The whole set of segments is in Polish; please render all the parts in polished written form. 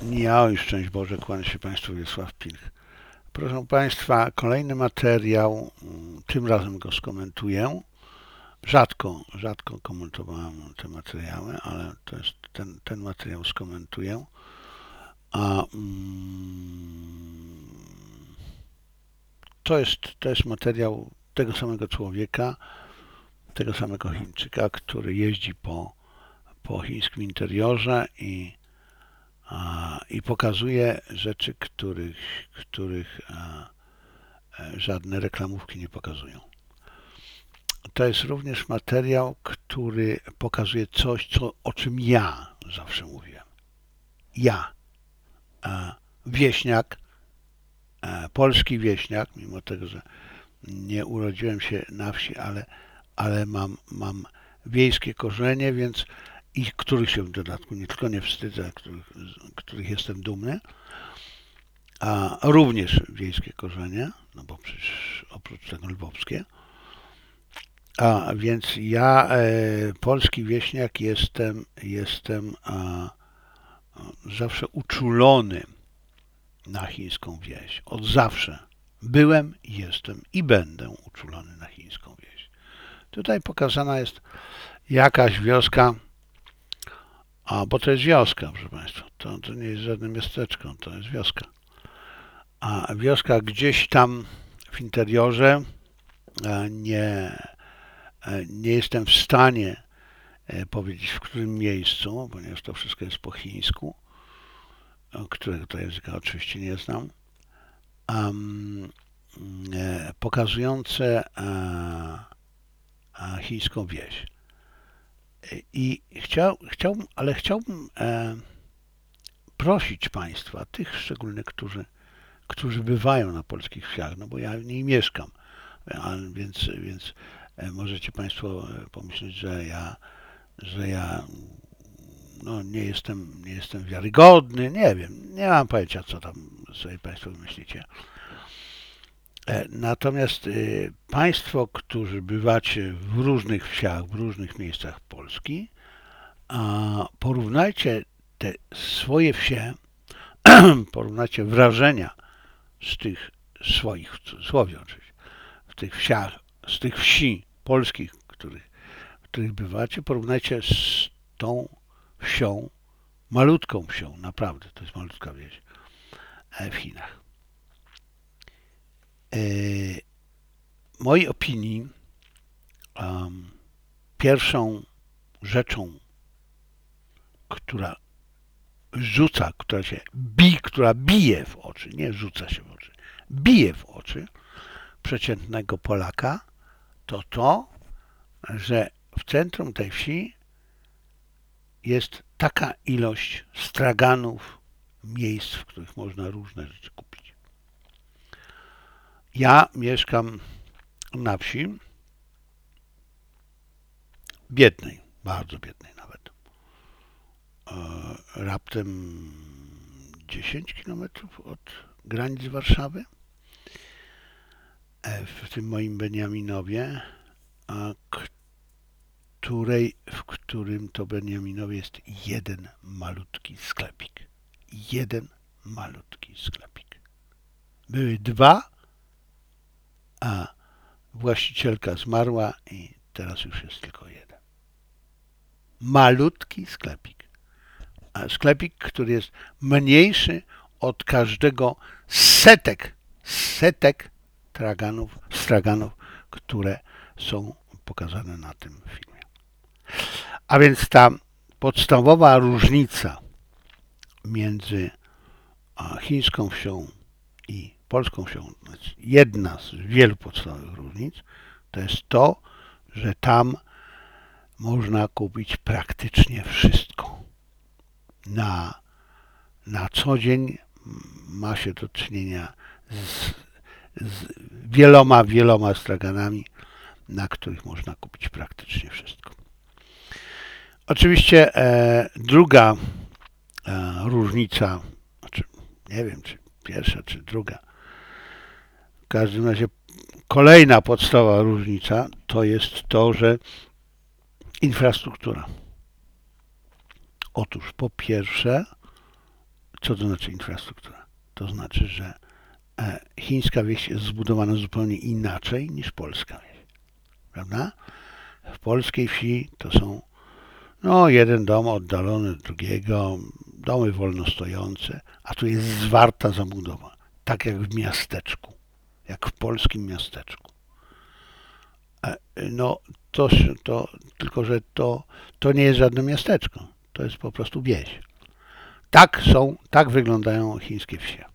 Ja, szczęść Boże, kłania się Państwu Wiesław Pilch. Proszę Państwa, kolejny materiał, tym razem go skomentuję. Rzadko komentowałem te materiały, ale to jest ten materiał skomentuję. To jest materiał tego samego człowieka, tego samego Chińczyka, który jeździ po chińskim interiorze i pokazuje rzeczy, których żadne reklamówki nie pokazują. To jest również materiał, który pokazuje coś, o czym ja zawsze mówiłem. Ja, wieśniak, polski wieśniak, mimo tego, że nie urodziłem się na wsi, ale mam wiejskie korzenie, więc i których się w dodatku nie tylko nie wstydzę, których jestem dumny, a również wiejskie korzenie, no bo przecież oprócz tego lwowskie. A więc ja, polski wieśniak, jestem zawsze uczulony na chińską wieś. Od zawsze byłem, jestem i będę uczulony na chińską wieś. Tutaj pokazana jest jakaś wioska, bo to jest wioska, proszę Państwa, to nie jest żadne miasteczko, to jest wioska. A wioska gdzieś tam w interiorze, nie jestem w stanie powiedzieć, w którym miejscu, ponieważ to wszystko jest po chińsku, którego to języka oczywiście nie znam, pokazujące chińską wieś. I chciałbym prosić Państwa, tych szczególnych, którzy bywają na polskich wsiach, no bo ja w niej mieszkam, więc możecie Państwo pomyśleć, że ja no, nie jestem wiarygodny, nie wiem, nie mam pojęcia, co tam sobie Państwo myślicie. Natomiast Państwo, którzy bywacie w różnych wsiach, w różnych miejscach Polski, porównajcie te swoje wsie, porównajcie wrażenia z tych swoich, w cudzysłowie oczywiście, w tych wsiach, z tych wsi polskich, w których bywacie, porównajcie z tą wsią, malutką wsią, naprawdę, to jest malutka wieś w Chinach. W mojej opinii pierwszą rzeczą, która bije w oczy, nie rzuca się w oczy, bije w oczy przeciętnego Polaka, to, że w centrum tej wsi jest taka ilość straganów, miejsc, w których można różne rzeczy kupić. Ja mieszkam na wsi, biednej, bardzo biednej nawet, raptem 10 kilometrów od granic Warszawy, w tym moim Beniaminowie, w którym to Beniaminowie jest jeden malutki sklepik. Jeden malutki sklepik. Były dwa, a właścicielka zmarła i teraz już jest tylko jeden. Malutki sklepik. A sklepik, który jest mniejszy od każdego setek straganów, które są pokazane na tym filmie. A więc ta podstawowa różnica między chińską wsią i polską wsią, jedna z wielu podstawowych różnic, to jest to, że tam można kupić praktycznie wszystko. Na co dzień ma się do czynienia z wieloma straganami, na których można kupić praktycznie wszystko. Oczywiście druga różnica, znaczy nie wiem, czy pierwsza, czy druga, w każdym razie kolejna podstawowa różnica to jest to, że infrastruktura. Otóż po pierwsze Co to znaczy infrastruktura? To znaczy, że chińska wieś jest zbudowana zupełnie inaczej niż polska wieś. Prawda? W polskiej wsi to są jeden dom oddalony od drugiego, domy wolno stojące, a tu jest zwarta zabudowa, tak jak w miasteczku, jak w polskim miasteczku. Tylko że to nie jest żadne miasteczko, to jest po prostu wieś. Tak wyglądają chińskie wsie.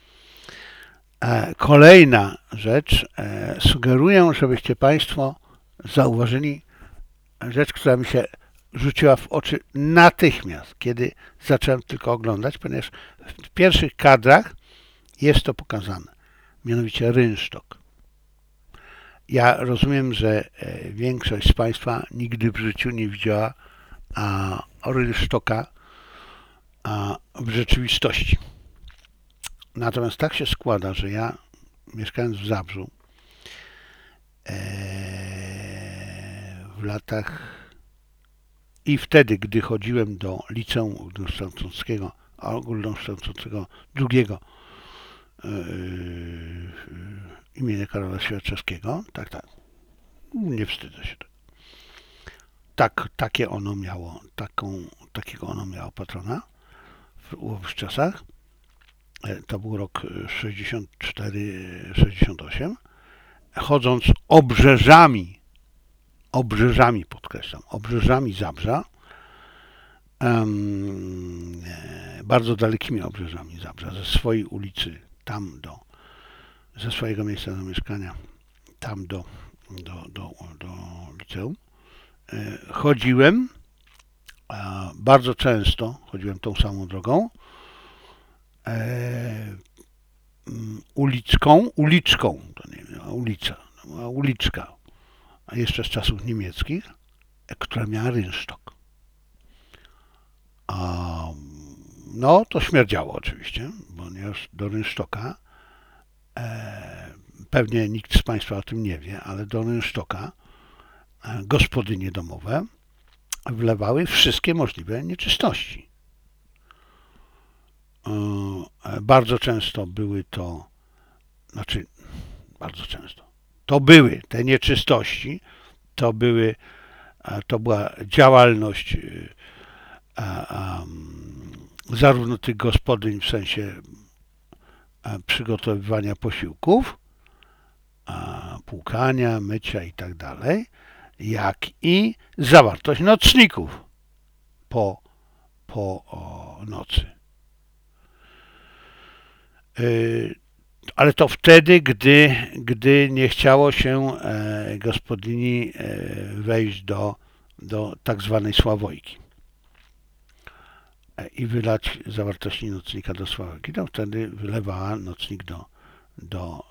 Kolejna rzecz, sugeruję, żebyście Państwo zauważyli rzecz, która mi się rzuciła w oczy natychmiast, kiedy zacząłem tylko oglądać, ponieważ w pierwszych kadrach jest to pokazane, mianowicie rynsztok. Ja rozumiem, że większość z Państwa nigdy w życiu nie widziała rynsztoka w rzeczywistości. Natomiast tak się składa, że ja mieszkając w Zabrzu w latach i wtedy, gdy chodziłem do liceum ogólnokształcącego drugiego imienia Karola Świerczewskiego, tak, nie wstydzę się tego. Takiego ono miało patrona w ówczesnych czasach. To był rok 64-68. Chodząc obrzeżami podkreślam, obrzeżami Zabrza, bardzo dalekimi obrzeżami Zabrza, ze swojej ulicy ze swojego miejsca zamieszkania tam do liceum, chodziłem bardzo często, chodziłem tą samą drogą, uliczką, to nie wiem, uliczka, a jeszcze z czasów niemieckich, która miała rynsztok. To śmierdziało oczywiście, ponieważ do rynsztoka, pewnie nikt z Państwa o tym nie wie, ale do rynsztoka gospodynie domowe wlewały wszystkie możliwe nieczystości. Bardzo często były to, były te nieczystości, to była działalność zarówno tych gospodyń w sensie przygotowywania posiłków, płukania, mycia i tak dalej, jak i zawartość nocników po nocy. Ale to wtedy, gdy nie chciało się gospodyni wejść do tak zwanej sławojki i wylać zawartości nocnika do sławojki, to wtedy wylewała nocnik do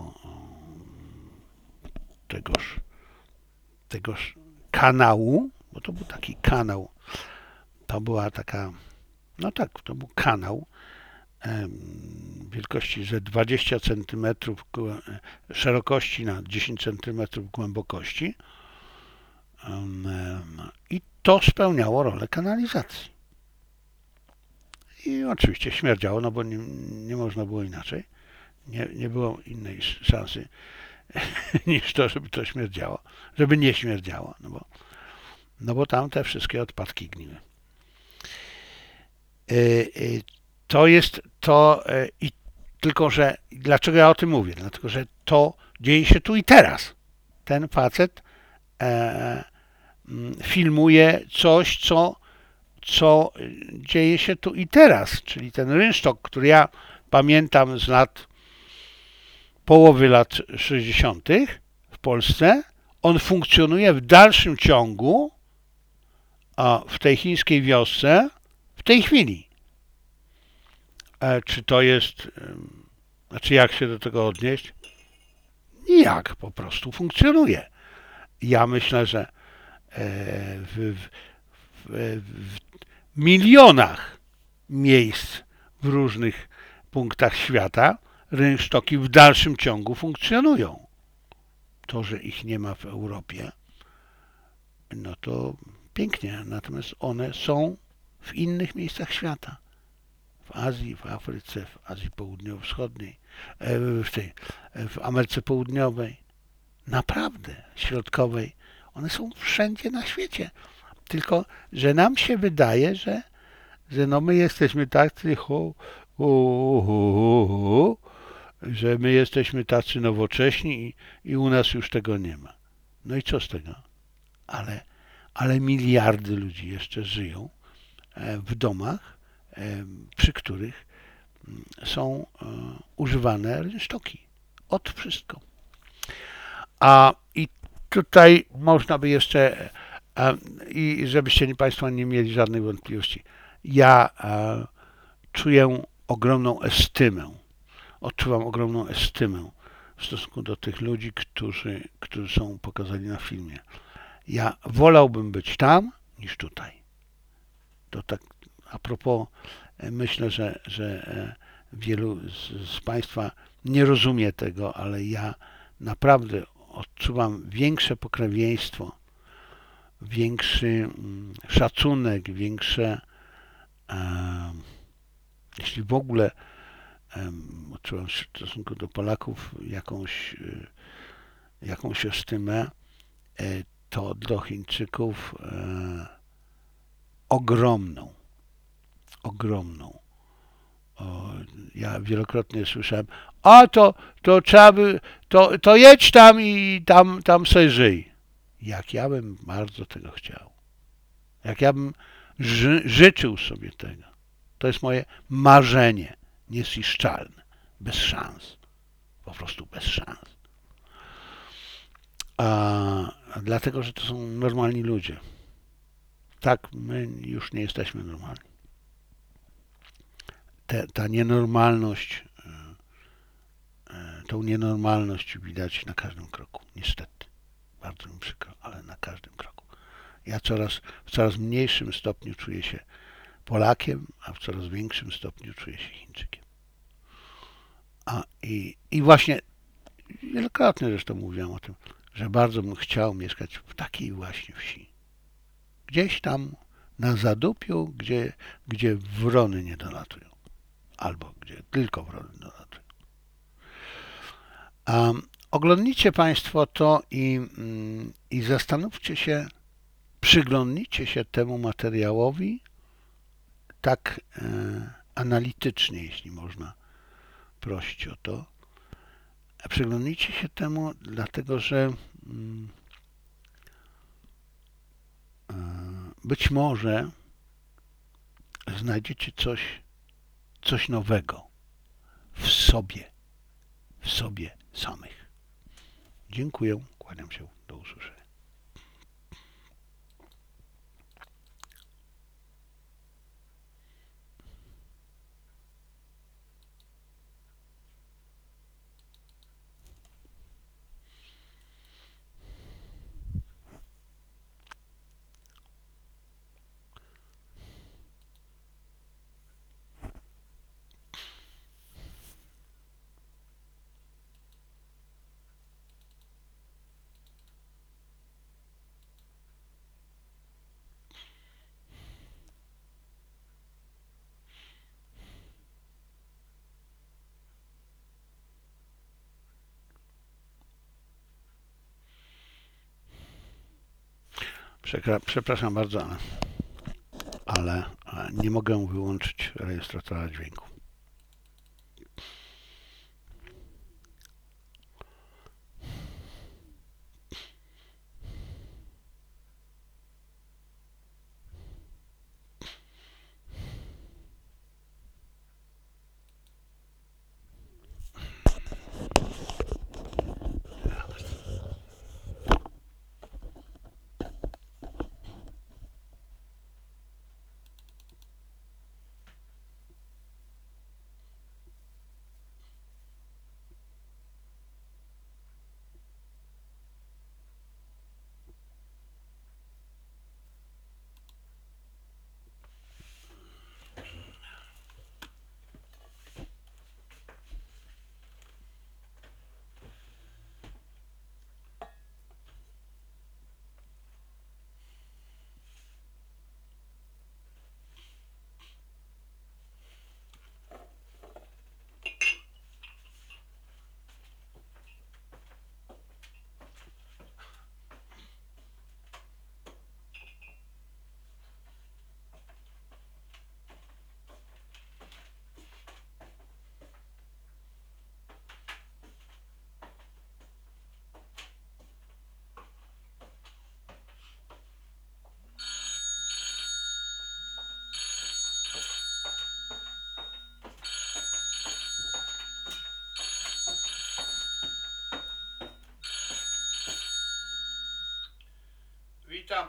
tegoż kanału, bo to był taki kanał, to była taka, to był kanał wielkości, że 20 cm szerokości na 10 cm głębokości i to spełniało rolę kanalizacji. I oczywiście śmierdziało, bo nie można było inaczej. Nie było innej szansy niż to, żeby to śmierdziało, żeby nie śmierdziało, bo tam te wszystkie odpadki gniły. To jest to i tylko, że dlaczego ja o tym mówię? Dlatego, że to dzieje się tu i teraz. Ten facet filmuje coś, co dzieje się tu i teraz, czyli ten rynsztok, który ja pamiętam z połowy lat 60. w Polsce, on funkcjonuje w dalszym ciągu w tej chińskiej wiosce w tej chwili. Czy to jest, jak się do tego odnieść? Nijak, po prostu funkcjonuje. Ja myślę, że w milionach miejsc w różnych punktach świata rynsztoki w dalszym ciągu funkcjonują. To, że ich nie ma w Europie, to pięknie, natomiast one są w innych miejscach świata. W w Azji, w Afryce, w Azji Południowo-Wschodniej, w Ameryce Południowej, naprawdę środkowej. One są wszędzie na świecie. Tylko, że nam się wydaje, że no my jesteśmy tacy że my jesteśmy tacy nowocześni i u nas już tego nie ma. No i co z tego? Ale miliardy ludzi jeszcze żyją w domach, przy których są używane rynsztoki. Od wszystko. I tutaj można by jeszcze, i żebyście Państwo nie mieli żadnej wątpliwości, ja czuję ogromną estymę, odczuwam ogromną estymę w stosunku do tych ludzi, którzy są pokazani na filmie. Ja wolałbym być tam niż tutaj. To tak a propos, myślę, że wielu z Państwa nie rozumie tego, ale ja naprawdę odczuwam większe pokrewieństwo, większy szacunek, większe, jeśli w ogóle odczuwam w stosunku do Polaków jakąś estymę, to do Chińczyków ogromną. Ja wielokrotnie słyszałem, to trzeba by, to jedź tam i tam sobie żyj. Jak ja bym bardzo tego chciał. Jak ja bym życzył sobie tego. To jest moje marzenie niezniszczalne. Bez szans. Po prostu bez szans. Dlatego, że to są normalni ludzie. Tak, my już nie jesteśmy normalni. Ta nienormalność, tą nienormalność widać na każdym kroku. Niestety. Bardzo mi przykro, ale na każdym kroku. Ja w coraz mniejszym stopniu czuję się Polakiem, a w coraz większym stopniu czuję się Chińczykiem. I właśnie wielokrotnie zresztą mówiłem o tym, że bardzo bym chciał mieszkać w takiej właśnie wsi. Gdzieś tam na zadupiu, gdzie wrony nie dolatują. Albo gdzie tylko wrony dolatują. Oglądnijcie Państwo to i zastanówcie się, przyglądnijcie się temu materiałowi tak analitycznie, jeśli można prosić o to. Przyglądnijcie się temu, dlatego że być może znajdziecie coś nowego w sobie samych. Dziękuję, kłaniam się, do usłyszenia. Przepraszam bardzo, ale nie mogę wyłączyć rejestratora dźwięku.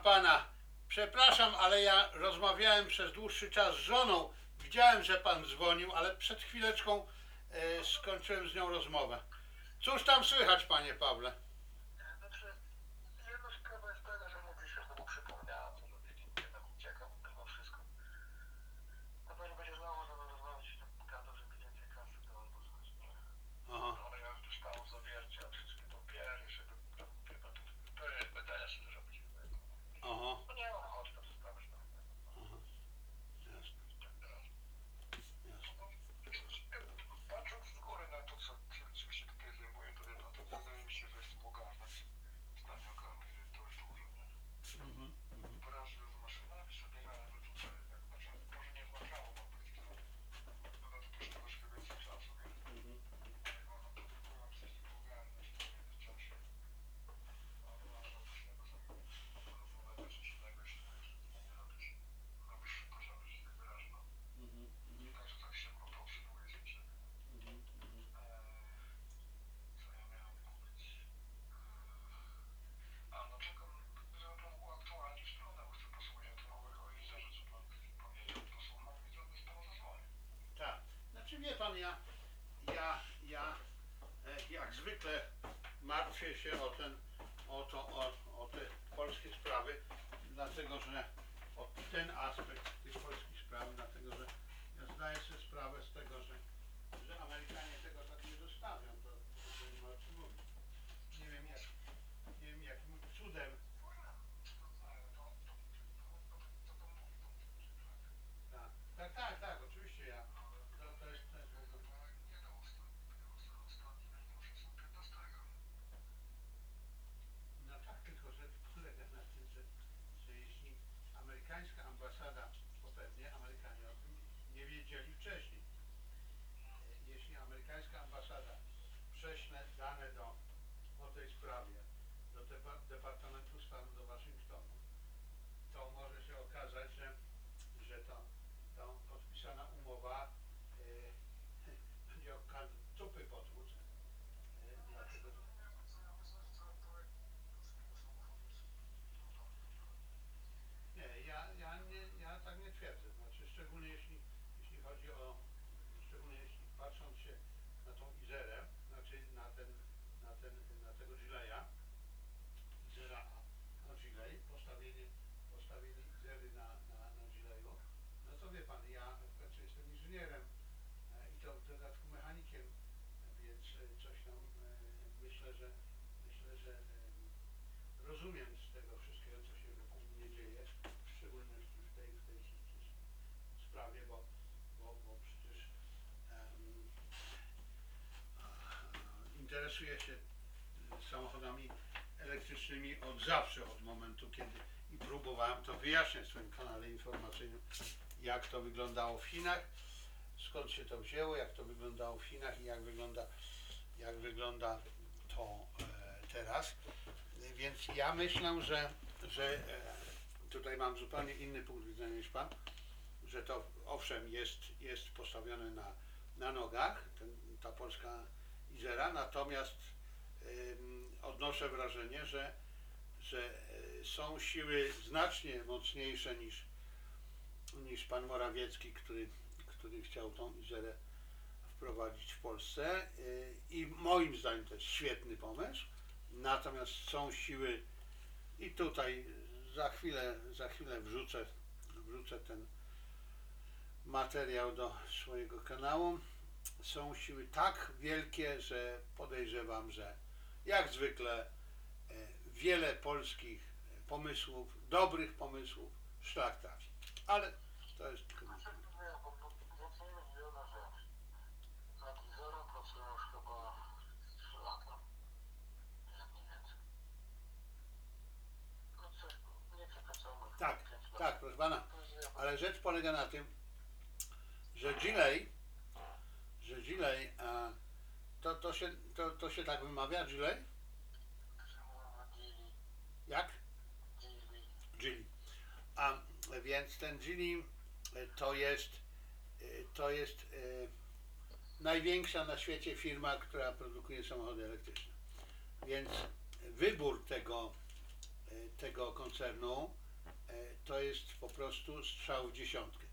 pana. Przepraszam, ale ja rozmawiałem przez dłuższy czas z żoną. Widziałem, że pan dzwonił, ale przed chwileczką skończyłem z nią rozmowę. Cóż tam słychać, panie Pawle? Znaczy, jedna sprawa jest taka, że mówi się znowu przypomniała, to że jednak uciekam mimo wszystko. Na pewno będzie znowu ze mną rozmawiać, gadał, że mi więcej kasy to albo coś, nie? Aha. Ale ja już dostałem zawiercie, wszystkie papiery, żeby BTS zrobić. Aha. No nie mam ochoty tam sprawić. Aha. Jasne. Jasne. Patrząc z góry na to, co się tutaj zajmuje, to wydaje mi się, że jestem ogarnąć zdania karty, to jest dużo, nie? Branży z maszynami sobie nawet tutaj, znaczy, może nie znaczało, bo powiedzieć, no to też troszkę więcej czasu, nie? No to próbowałem wszystko ogarnąć w międzyczasie. Ale różnego zamówienia też innego, jeśli nie robisz szybko żadnych innych wyrażeń, no. Nie tak, że tak szybko potrzebuję z ciebie. Co ja miałem mówić? No czekam, żeby pan uaktualnił stronę, bo chcę posłuchać o tym o Izerze, co pan powiedział. Posłucham i zrobię z panem zadzwonię. Tak. Znaczy wie pan, ja jak zwykle martwię się o te polskie sprawy, dlatego że o ten aspekt tych polskich spraw, dlatego że ja zdaję sobie sprawę z tego, że Amerykanie tego tak nie zostawią, to nie ma o czym mówić. Nie wiem jakim cudem. Tak, oczywiście to jest w ogóle. No tak, tylko że polega na tym, że jeśli amerykańska ambasada, bo pewnie Amerykanie o tym nie wiedzieli wcześniej, jeśli amerykańska ambasada prześle dane o tej sprawie do Departamentu Stanu do Waszyngtonu, to może się okazać, że ta podpisana umowa będzie o czupy potłuc, dlatego że nie, ja tak nie twierdzę. Znaczy szczególnie jeśli chodzi o, szczególnie jeśli patrząc się na tą Izerę, znaczy na tego Gileya, Izera a Giley, postawienie Izery na Gileyu, no to wie pan, ja w końcu jestem inżynierem i to w dodatku mechanikiem, więc coś tam myślę, że rozumiem z tego wszystkiego, co się wokół mnie dzieje, w szczególności w tej sprawie, bo przecież interesuję się samochodami elektrycznymi od zawsze, od momentu kiedy i próbowałem to wyjaśniać w swoim kanale informacyjnym, jak to wyglądało w Chinach, skąd się to wzięło, jak to wyglądało w Chinach i jak wygląda to teraz. Więc ja myślę, że tutaj mam zupełnie inny punkt widzenia niż pan, że to owszem jest postawione na nogach, ta polska Izera, natomiast odnoszę wrażenie, że są siły znacznie mocniejsze niż pan Morawiecki, który chciał tą Izerę wprowadzić w Polsce i moim zdaniem to jest świetny pomysł, natomiast są siły i tutaj za chwilę wrzucę ten materiał do swojego kanału. Są siły tak wielkie, że podejrzewam, że jak zwykle wiele polskich pomysłów, dobrych pomysłów szlak trafi. Ale to jest tylko Zacznijmy z jedna rzecz. Nad Izerą pracują już chyba 3 lata. Jak nie więcej. No coś, nie przekraczamy. Tak, proszę pana, ale rzecz polega na tym, że Giley, to się tak wymawia, Giley? Jak? Giley. A więc ten Giley to jest największa na świecie firma, która produkuje samochody elektryczne. Więc wybór tego koncernu, to jest po prostu strzał w dziesiątkę.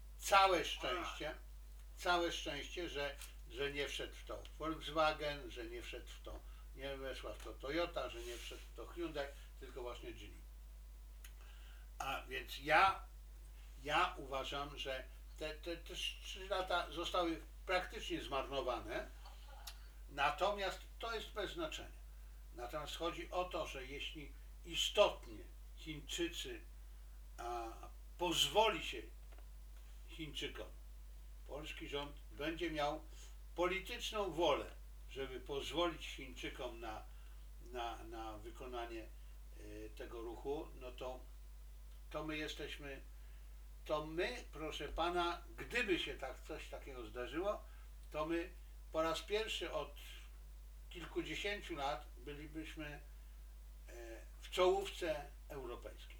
Całe szczęście, że nie wszedł w to Volkswagen, że nie wszedł w to, nie weszła w to Toyota, że nie wszedł w to Hyundai, tylko właśnie Geely. A więc ja uważam, że te 3 lata zostały praktycznie zmarnowane, natomiast to jest bez znaczenia. Natomiast chodzi o to, że jeśli istotnie Chińczycy pozwoli się Chińczykom, polski rząd będzie miał polityczną wolę, żeby pozwolić Chińczykom na wykonanie tego ruchu, no to my jesteśmy, to my, proszę pana, gdyby się coś takiego zdarzyło, to my po raz pierwszy od kilkudziesięciu lat bylibyśmy w czołówce europejskiej.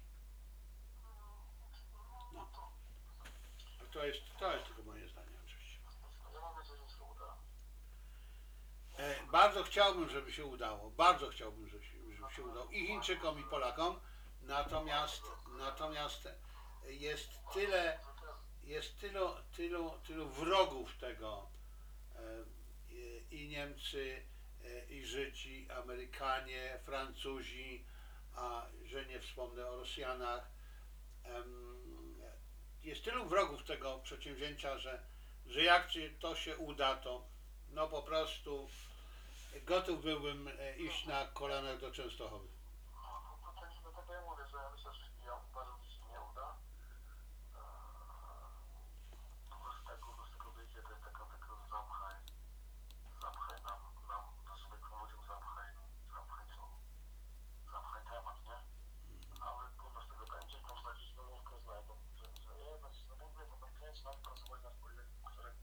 No. To jest tylko moje zdanie oczywiście. Ja mam nadzieję, że się uda. Bardzo chciałbym, żeby się udało. Bardzo chciałbym, żeby się udało i Chińczykom, i Polakom. Natomiast jest tylu wrogów tego, i Niemcy, i Żydzi, Amerykanie, Francuzi, a że nie wspomnę o Rosjanach. Jest tylu wrogów tego przedsięwzięcia, że jak to się uda, to no po prostu gotów byłbym iść na kolanach do Częstochowy. Dlatego ja mówię, że ja myślę, że ja uważam, że się nie uda. Z tego wyjdzie, to jest taka zapchaj nam zwykłym ludziom, zapchaj temat, nie? Ale gówno z tego będzie, tam jakieś wymówkę znajdą, że jednak się zamówię, to tam 5 lat pracować nad projektem,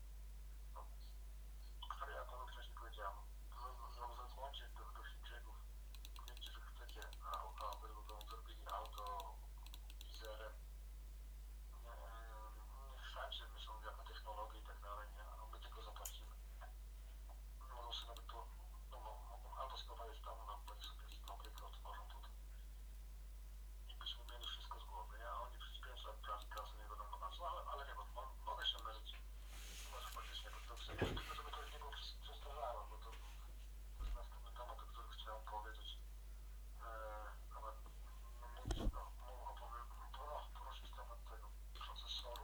który ja panu wcześniej powiedziałem. Zadzwońcie do Chińczyków, powiedzcie, że chcecie, aby zrobili auto wizerem. Niech wszędzie myślą jak na technologię i tak dalej, nie? A my tylko zapłacimy. Mogą sobie nawet to, mogą auto składać w domu, nam sobie fabrykę otworzą tutaj. I byśmy mieli wszystko z głowy, nie? A oni przez 5 lat pracy nie wiadomo na co, ale nie, bo mogę się męczyć. Może faktycznie, bo to